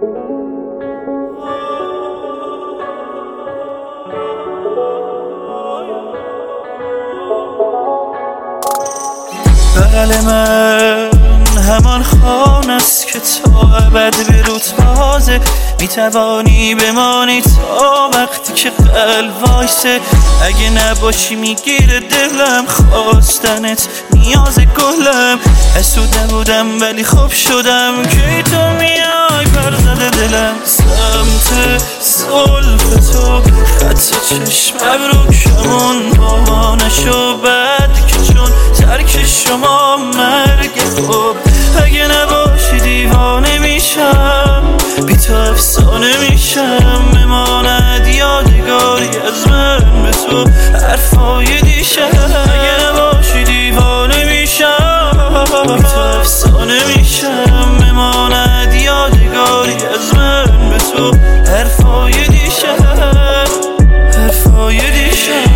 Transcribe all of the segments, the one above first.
بغل من همان خانه است که تا ابد به روت بازه، میتوانی بمانی تا وقتی که قلب وایسه. اگه نباشی میگیره دلم، خواستنت نیاز گلم. حسود نبودم ولی خوب شدم که تو میای پر زده دلم. سمت زلف تو خط چشم ابروکمون بابانشو بد که چون ترک شما مرگ خوب. اگه نباشی دیوانه میشم، بی تو افسانه میشم. بماند یادگاری از من به تو حرفای دیشب. اگه نباشی دیوانه میشم، بی تو افسانه میشم. بماند یادگاری از من به تو حرفای دیشب، حرفای دیشب.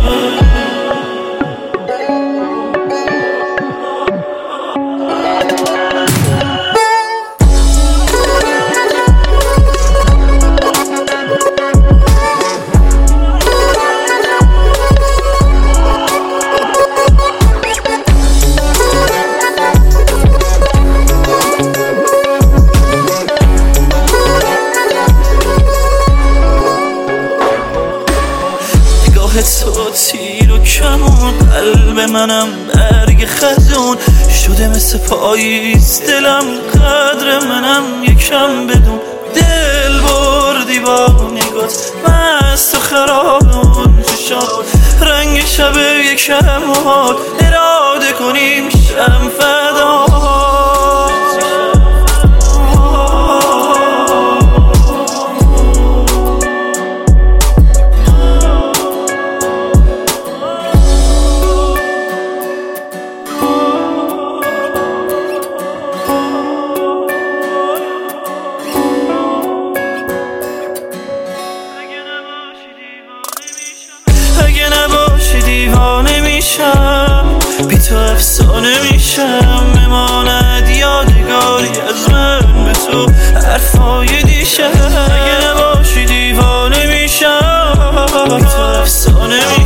تو تیر و کمون، قلب منم برگ خزون شده مثل پاییز. دلم قدر منم یکم بدون، دل بردی با نگات مست و خرابون چشات. رنگ شب یکم حال اراده کنیم شم فدا. اگه نباشی دیوانه میشم، بی تو افسانه میشم. بماند یادگاری از من به تو حرفای دیشب. اگه نباشی دیوانه میشم، بی تو افسانه میشم.